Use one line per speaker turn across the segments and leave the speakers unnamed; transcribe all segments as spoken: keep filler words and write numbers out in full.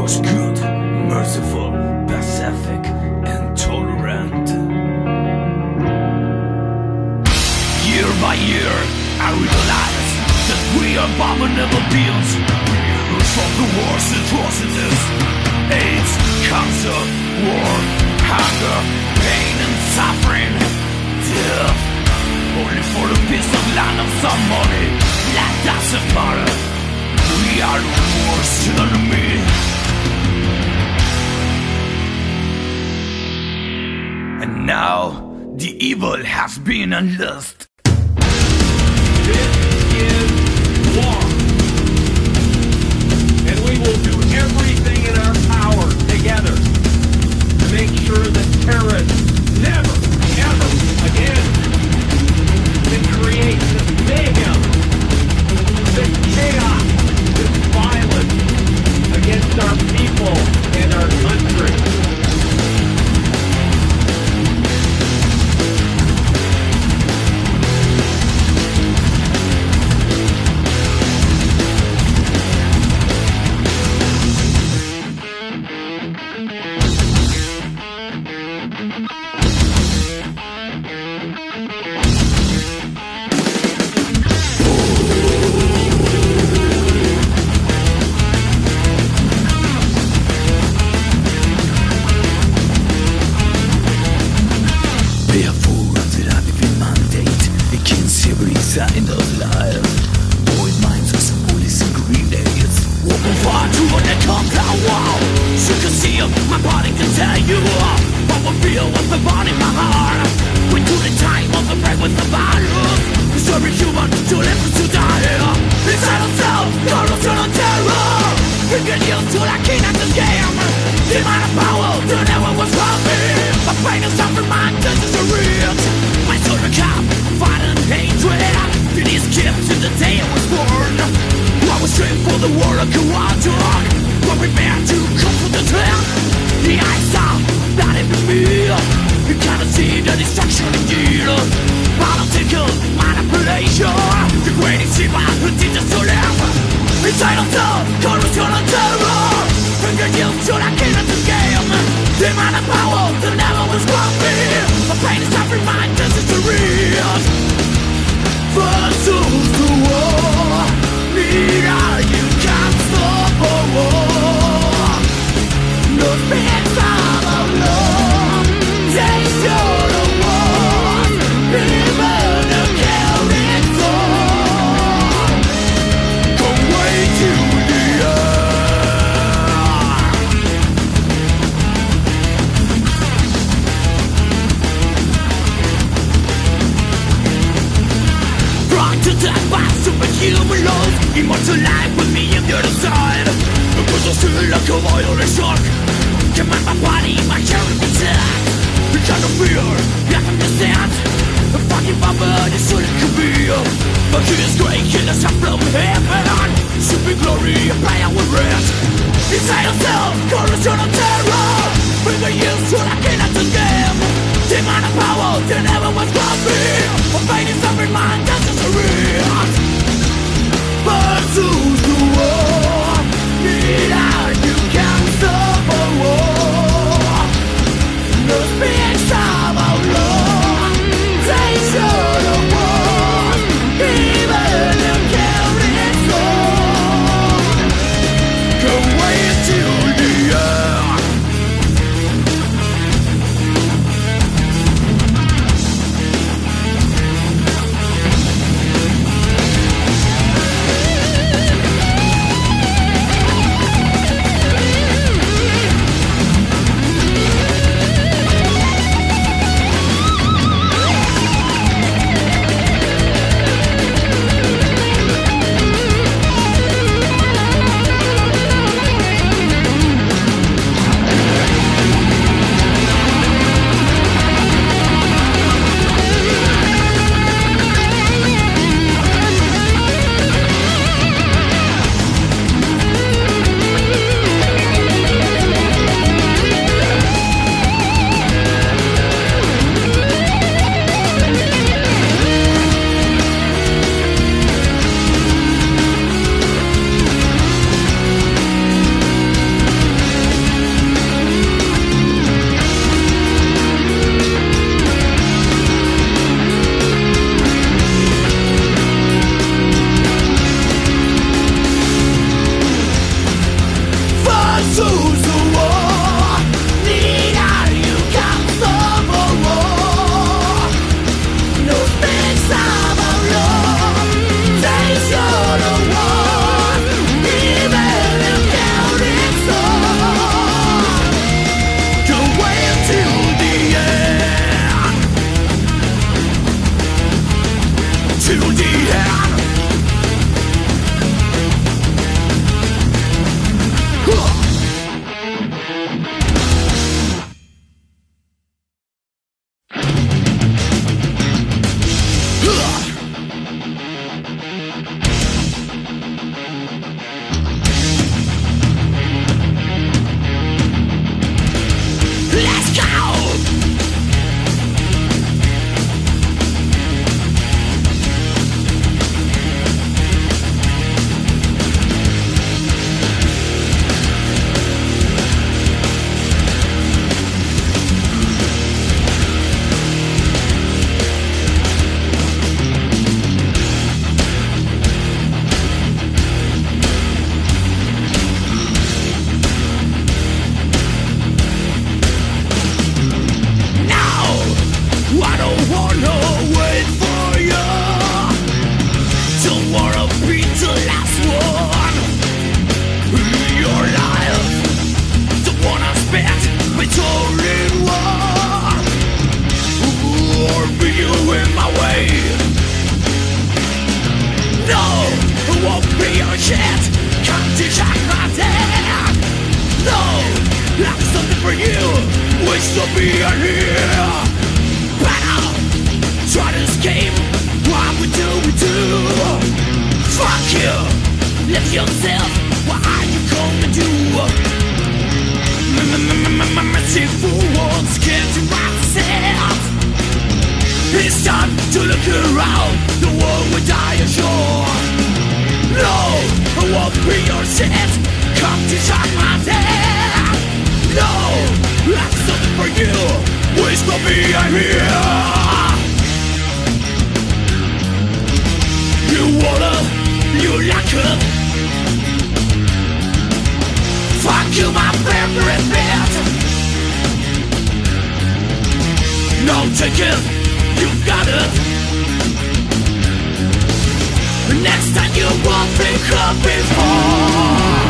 was good, merciful, pacific, and tolerant. Year by year, I realize that we are abominable beings, heroes of the war's atrocities. AIDS, cancer, war, hunger, pain and suffering, death, only for a piece of land and some money. That doesn't matter. We are the worst enemy. And now the evil has been unleashed.
This is war. And we will do everything in our power together to make sure that terrorists never, ever again can create this mayhem, this chaos, this violence against our people and our country.
Sign of life. Void minds with some bullets and grenades. Walking far to when they come down. Wow, you can see them, my body can tell you what I feel with the body in my heart. We do the time of the break with the virus. It's every human to live and to die. Inside ourselves, corruption and terror. We get used to the king of this game. The amount of power that never was from me. My pain is suffering, my intentions are real. My soul become violent hatred. It is kept since the day I was born. I was trained for the war of Kuwait. But prepared to comfort the death. The eyes are not even me. You cannot see the destruction indeed. Political manipulation. The greatest evil who teaches to live. Inside ourselves, corruption and terror. Finger guilt to the king of this game. The amount of power that never was from me. My pain is suffering, my intentions are real. Versus the war. Neither you can stop a war. No space all alone. They show the war. Even the killing soul. Come way to the to death by superhuman laws. Immortal life with me on the other side. Because I still like a violent shock. Command my body, my carry me dead. You cannot fear, you can understand. The fucking bummer, this all it could be. But he is great, he is up from heaven. Super glory, a player with rest. Inside ourselves, corruption and terror. Bring the youth to the king of this game. The amount of power that never was from me. My pain is suffering, my intentions are real. Versus the war. Neither you can stop a war. No speaks of our law. They show the war. Even the killing soul. Come way to the earth. still be here. Better try to escape what we do, we do. Fuck you, live yourself. What are you gonna do? Merciful ones can't do myself. It's time to look around. The world will die ashore. No, I won't be your set. Come to shine my head. No, that's something for you. Wish for me, I'm here. You wanna, you like it. Fuck you, my favorite bit. No ticket, you got it. Next time you won't think of before.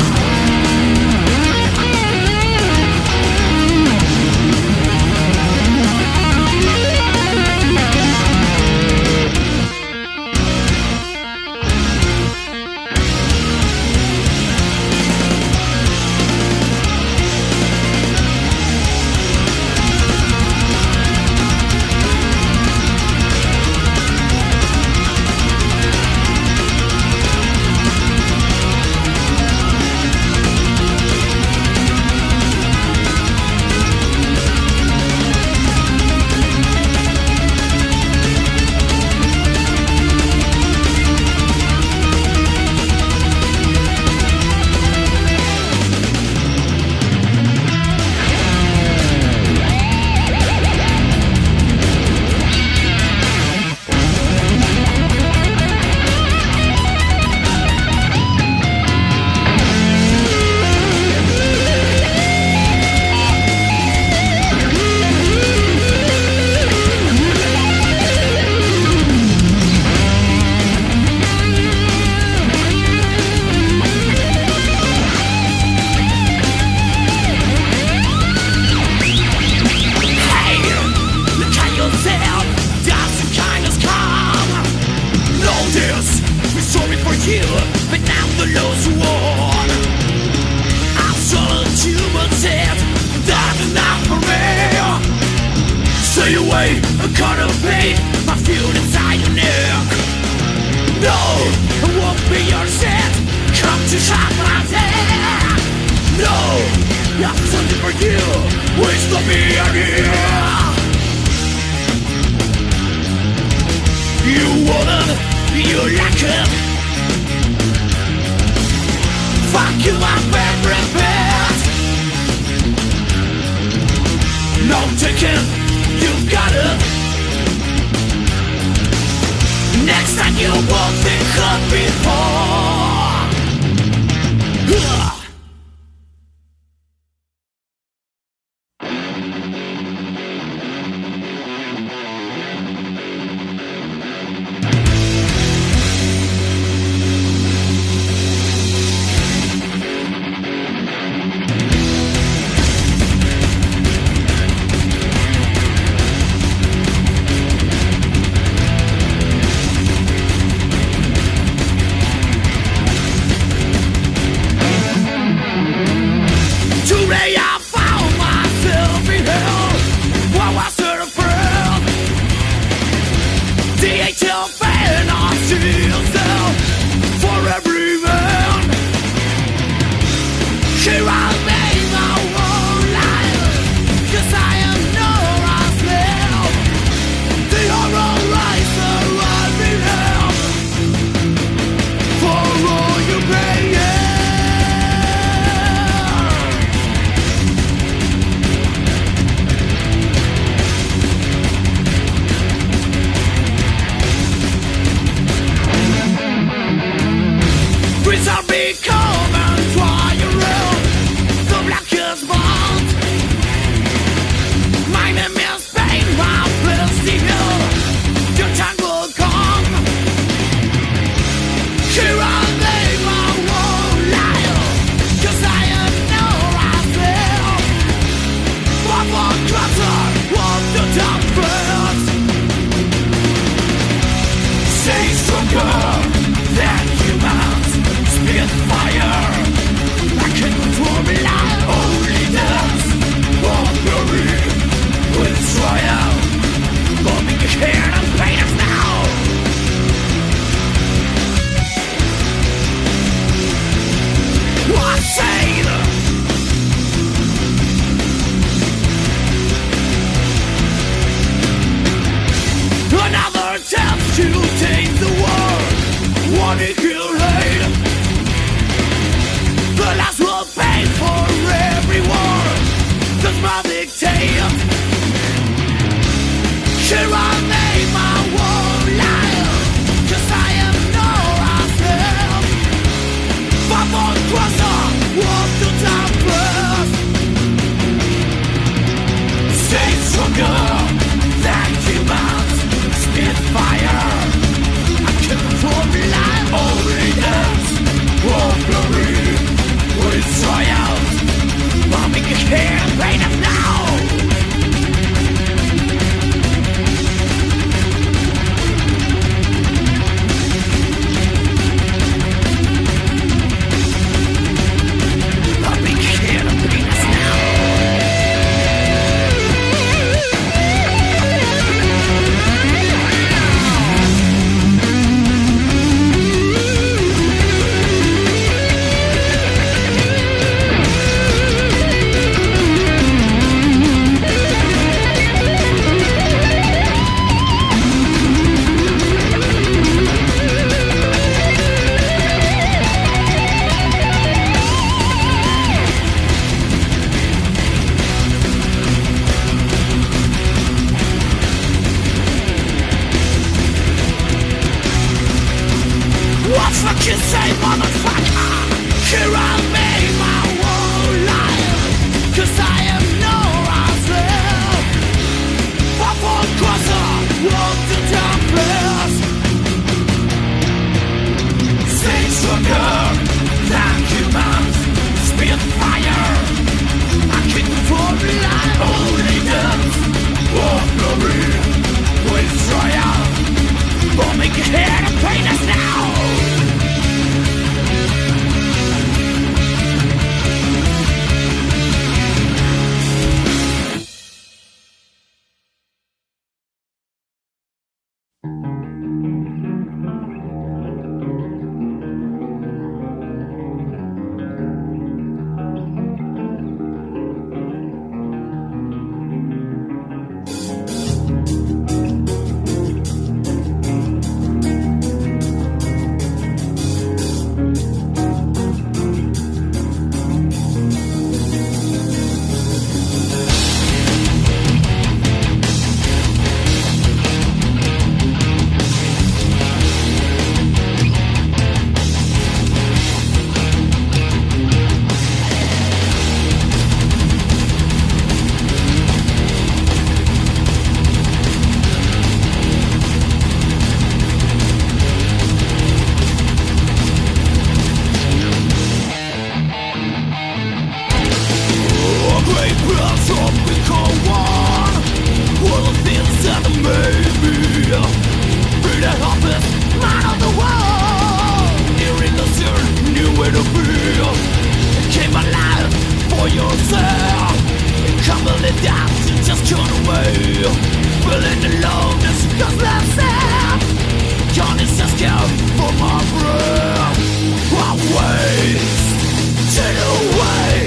Papers of the cold war, all the things that made me be the happiest man of the world. Nearing the zone, knew where to be. Came alive for yourself. Commonly down to just turn away. Feeling alone, this just left self. Gone is just scared for my breath. I wasted away.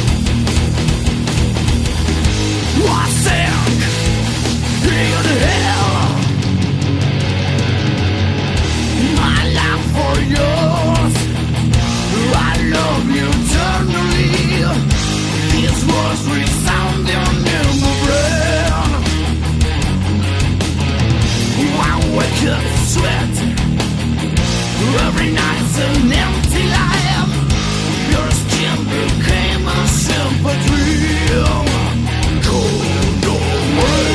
I sank in hell. My life for yours. I love you eternally. These words resounding in my brain. I wake up sweat. Every night's an empty life. Your skin became a simple dream. Cold away.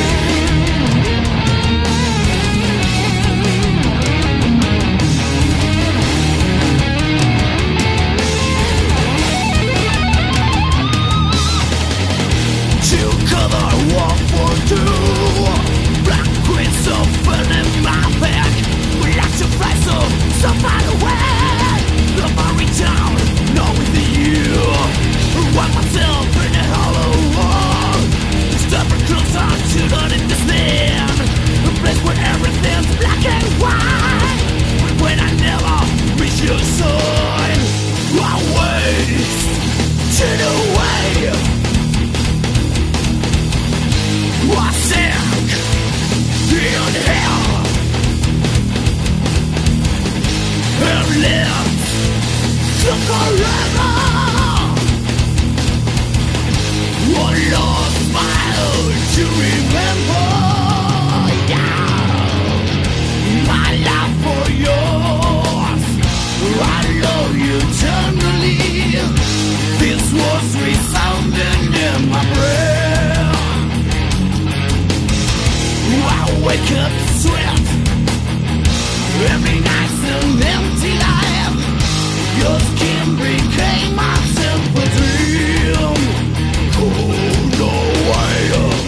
Color one for two. Black queens open in my back. We like to fly so, so far away. The very town, knowing the you. Wipe myself in a hollow wall. Stepping closer to the understand. A place where everything's black and white. When I never reach your side, I wasted away. I sank in hell and lived forever. I lost my own to remember. Yeah. My life for yours. I love you eternally. This was resounding in my brain. I wake up sweat. Every night's an empty life. Your skin became my simple dream. Cold away.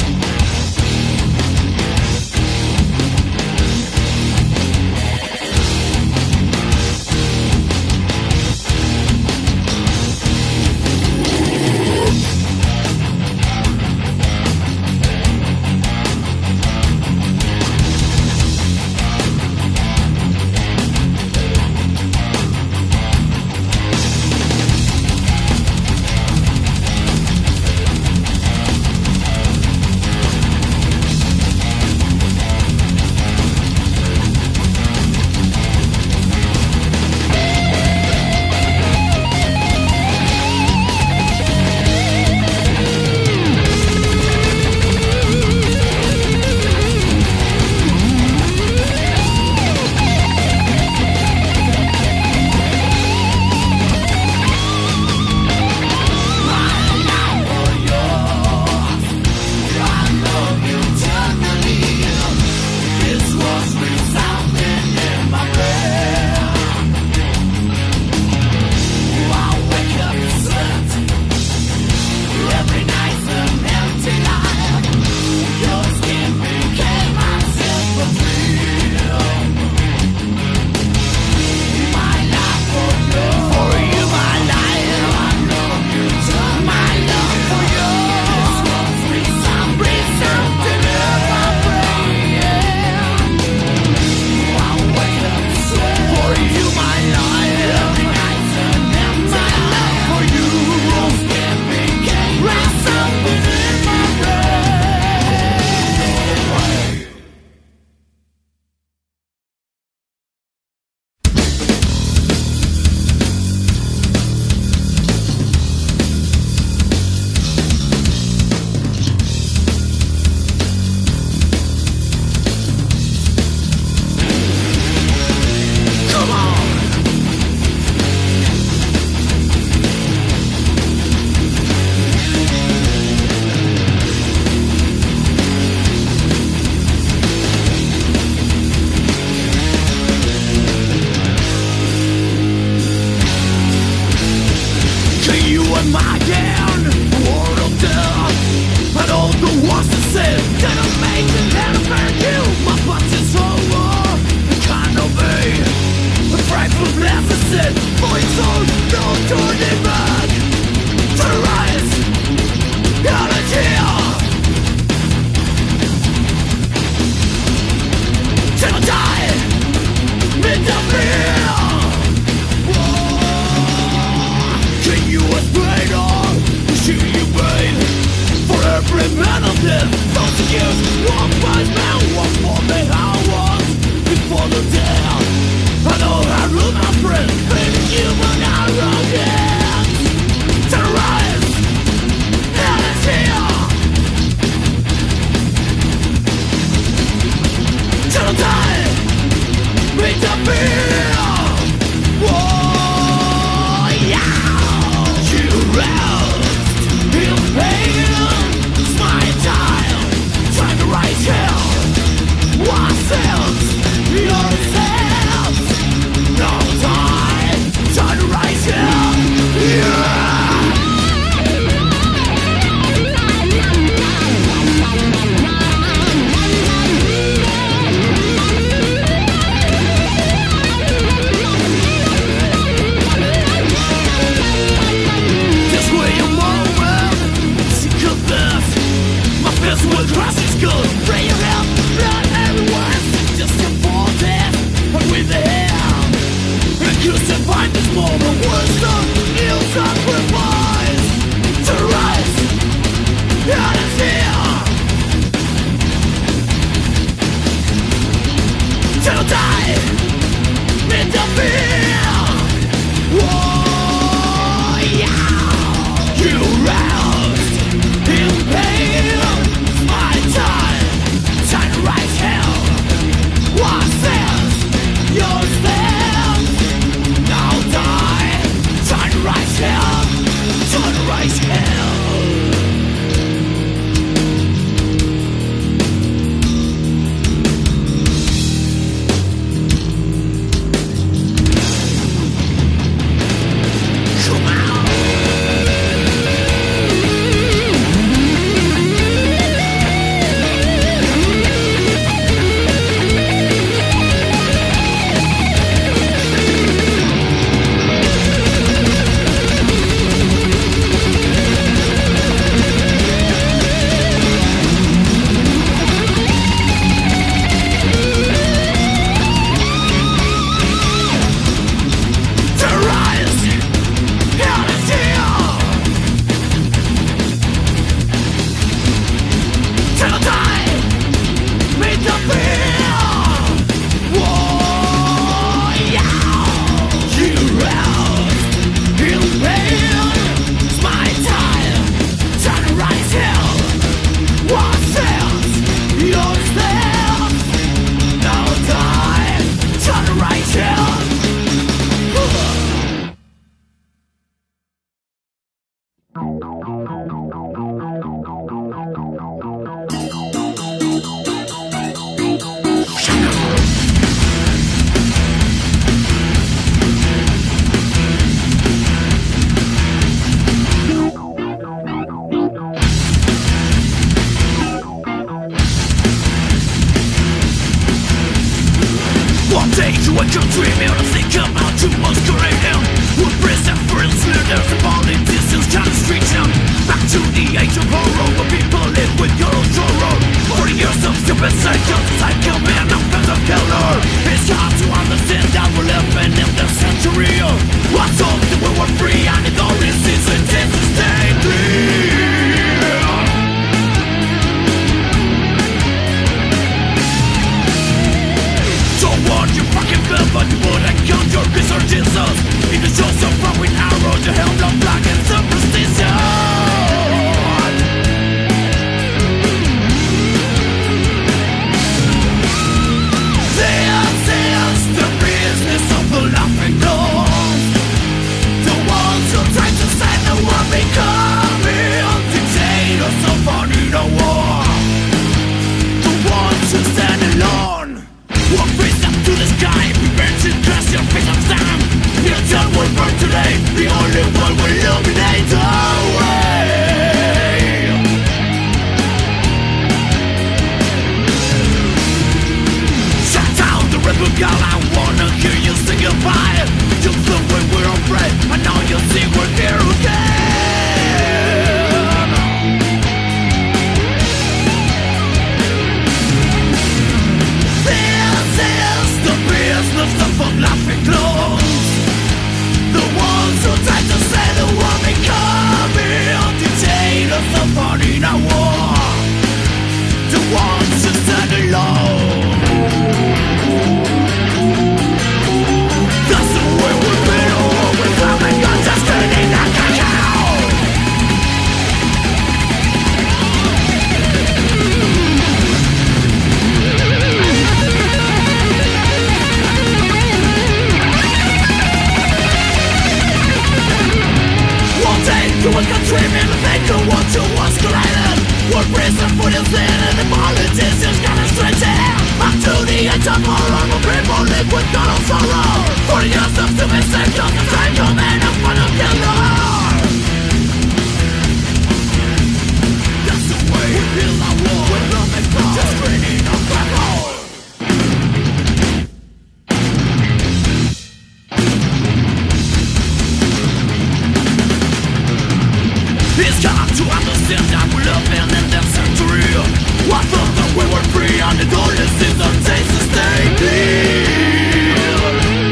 It's hard to understand that we're living in that century. I thought that we were free and it only seems that takes to stay here.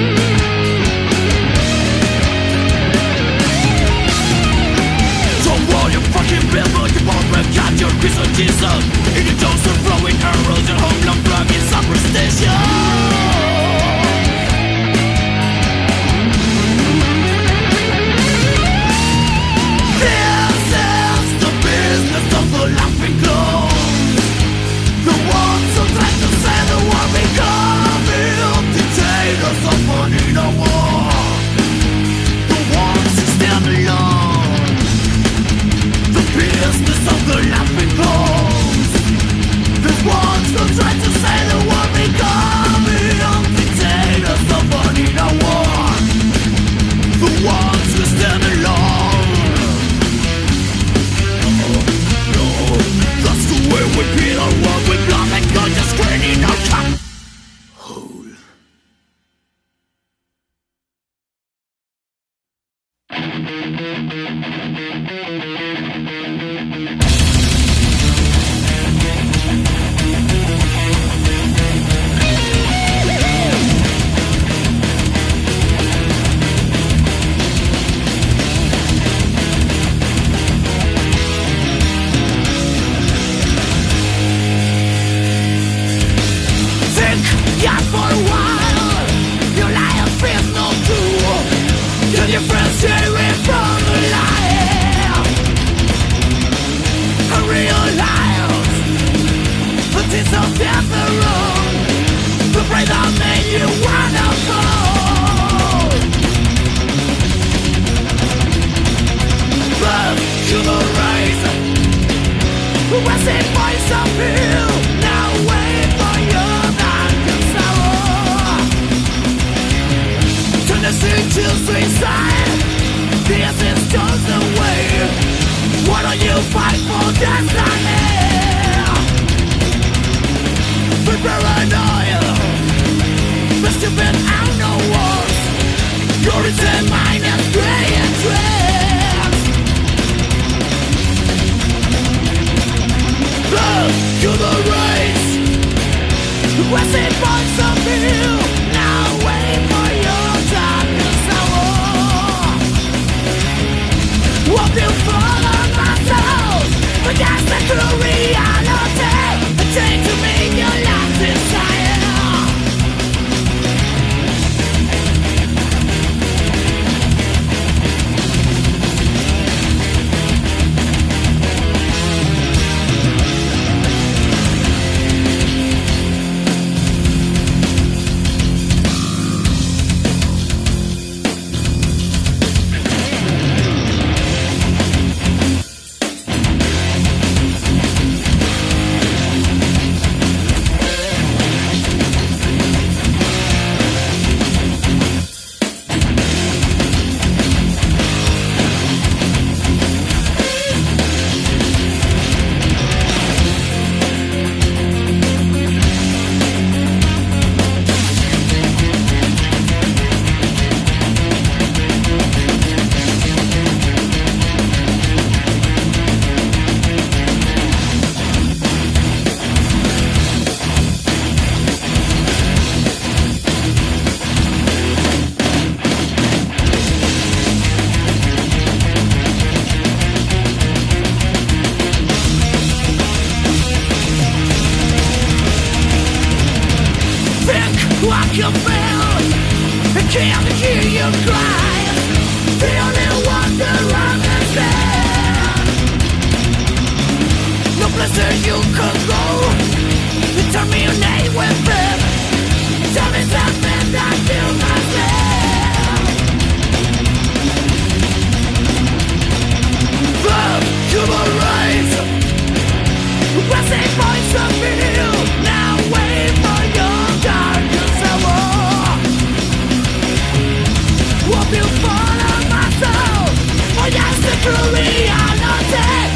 Don't roll your fucking bill, you won't regard your Christ of Jesus. In your dose of throwing arrows, your homeland drug is superstition. Laughing clowns, the ones who try to say the world becoming dictators of money no more. The ones who stand alone, the business of the laughing clowns. The ones who try to say the world becoming dictators of money no more. The ones who stand alone. That's the way we beat our world with blood and God just screening our cup hole.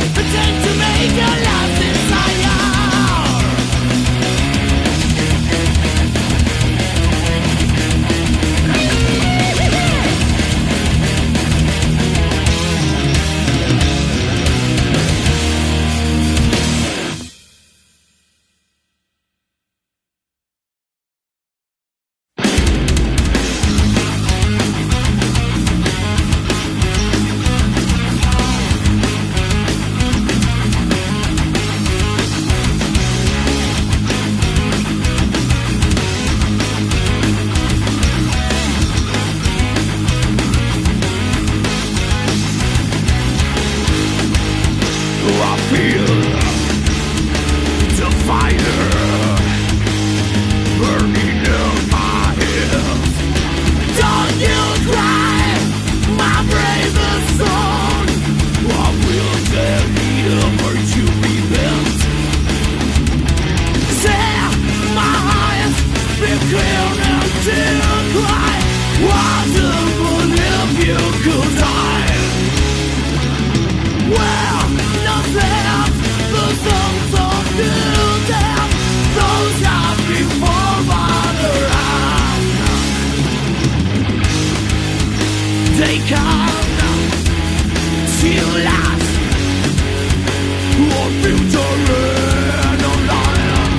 Pretend to make a love desire. feel the fire burning in my head. Don't you cry, my bravest son. I will tell you ever to be bent. Say my eyes became empty and cry. I don't believe you could die. Well, nothing but some sort of death. Those have before mother eyes. They come to last. Or future in a lion.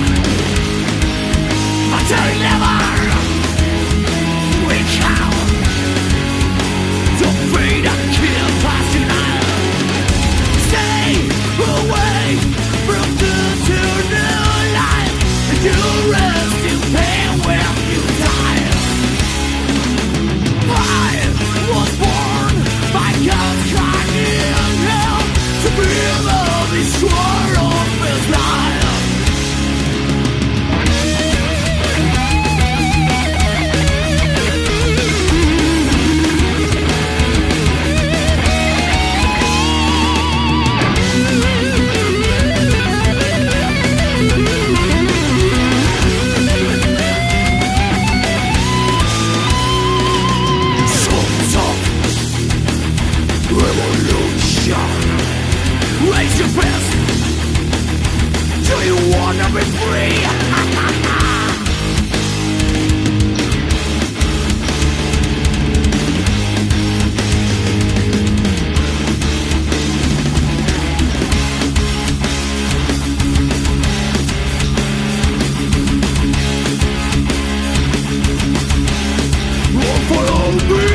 But they never reach out. Don't fade and kill passing out. Stay away from the eternal life. You rest in pain when you die. I was born by God's kind in hell to be the destroyer of his life. Raise your fist. Do you wanna be free? Follow me.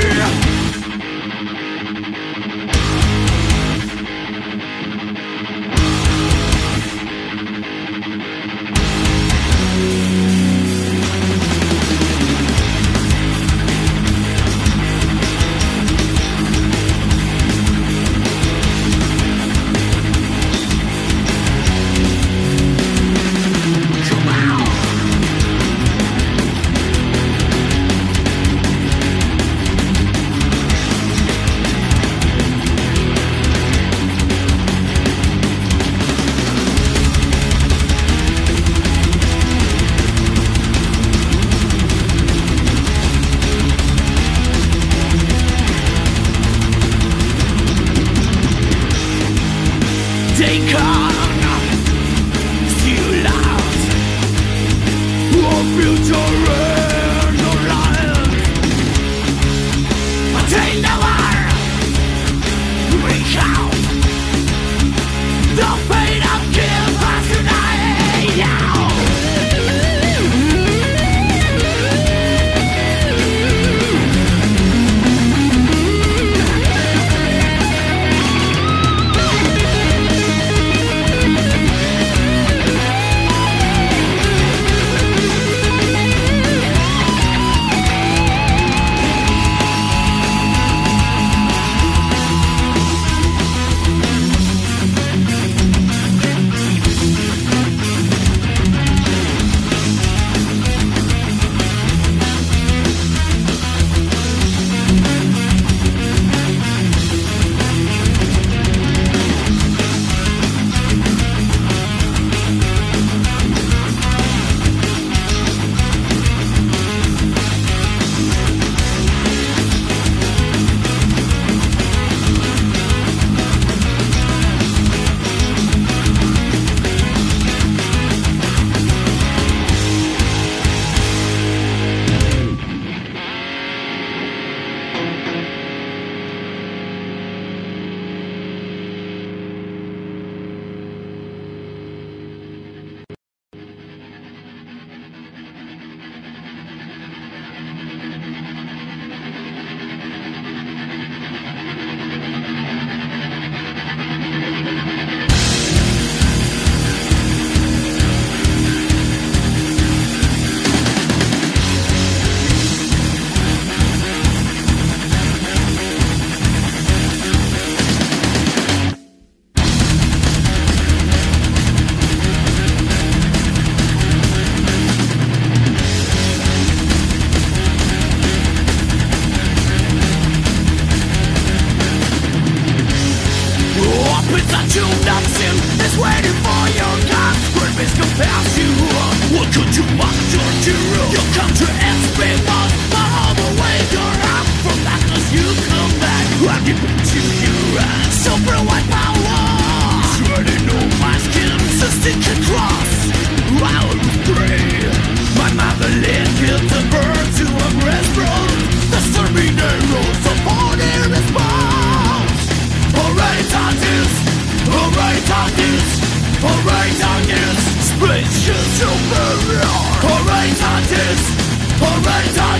They come still out. Our future in the light. But they never reach out. The fate of kill us tonight. that you nothing is waiting for your God. Purpose compels you. Welcome to my torture. You come to ask me what, but all the way you're up from darkness you come back. I'm giving to you super white power. Turning on my skin, so stick across. I will free. My mother killed the bird to a breastbone. The terminal supporting response. Alright on this, alright on this, alright on this. Space is superior. Alright on this, alright on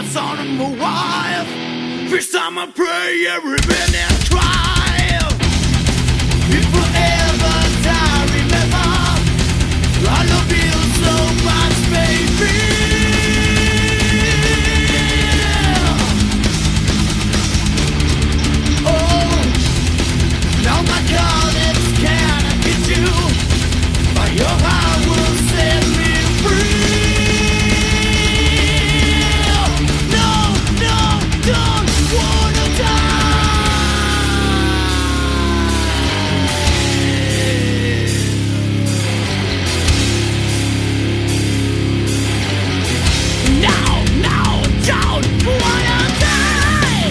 son of my wife. First time I pray, every minute cry. If forever die, remember I love you so much, baby. Oh, now my God, it's can I get you, but your heart will set me free. No, no, don't wanna die. No, no, don't wanna die.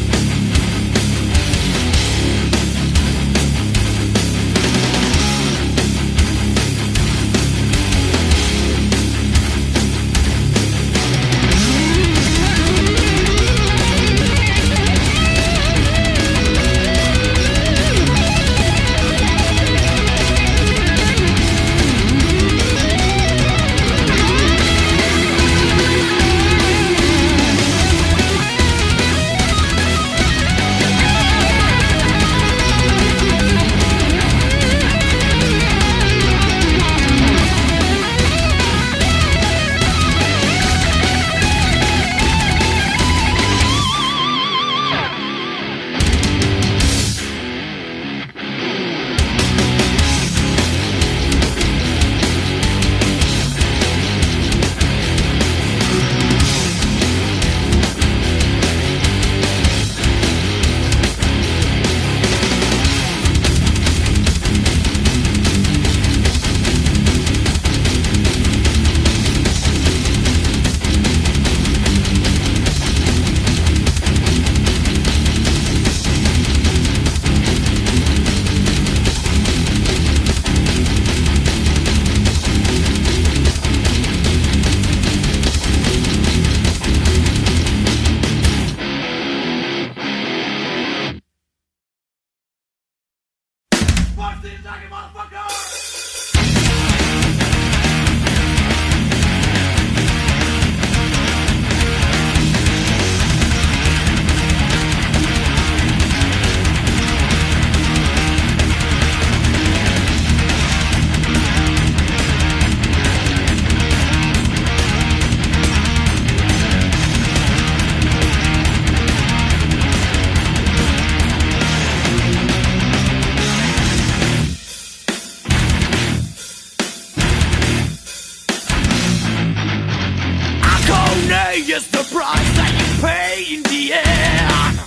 Is the price that you pay in the end.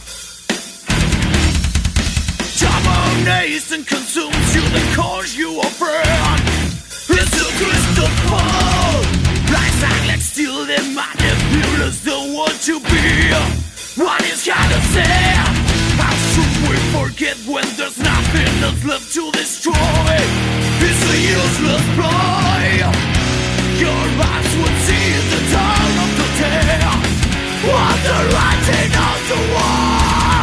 Domination consumes you, the cause you are burned. It's a crystal ball. Lies act like still the manipulous don't want to be. What is kinda sad? How should we forget when there's nothing else left to destroy? It's a useless ploy. Your eyes would see the dawn of the day. What the writing on the wall.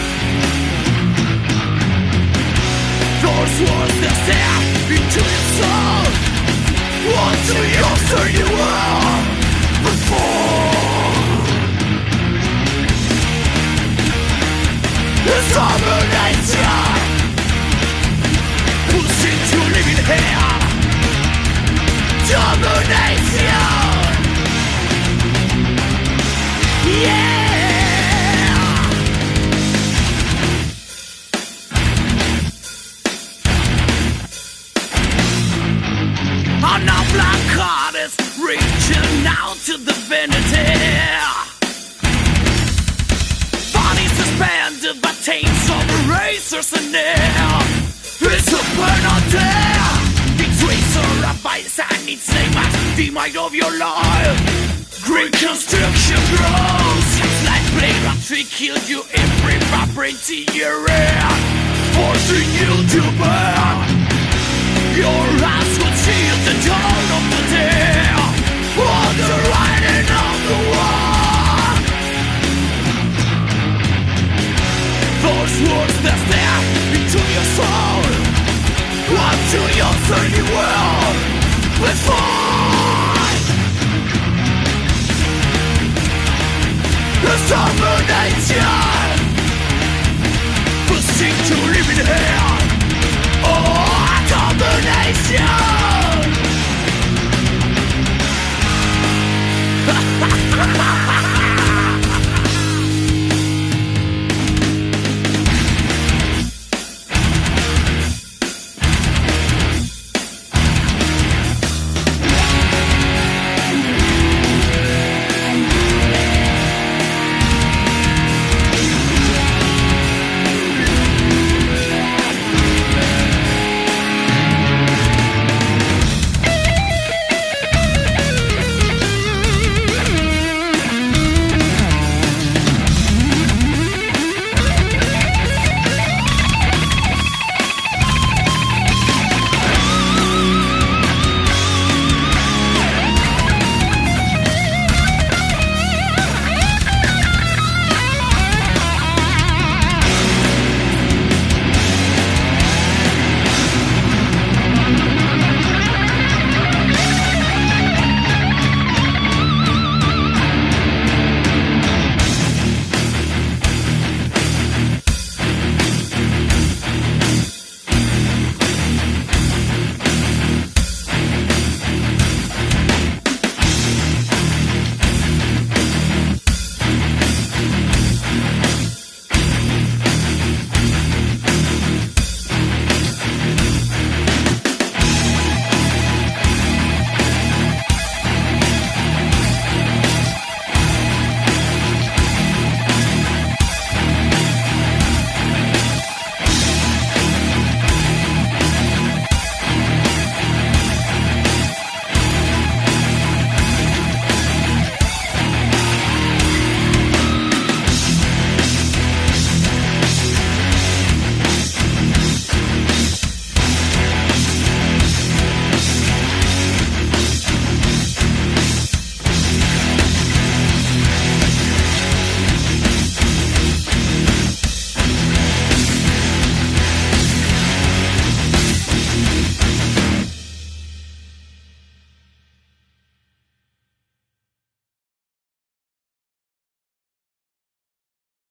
Those words that step into your soul. What do you say you were before? It's domination. Pushing to living here. Domination. Yeah. On a black heart is reaching out to divinity. Bodies suspended by taints of erasers and air. It's a penalty. Tracer of vice and its name as the might of your life. Great construction grows. Like blade of tree killed you every vibrant in your air, forcing you to burn. Your eyes would see the dawn of the day. On the writing on the wall. Those words that step into your soul. What do you say you will before? Destruction!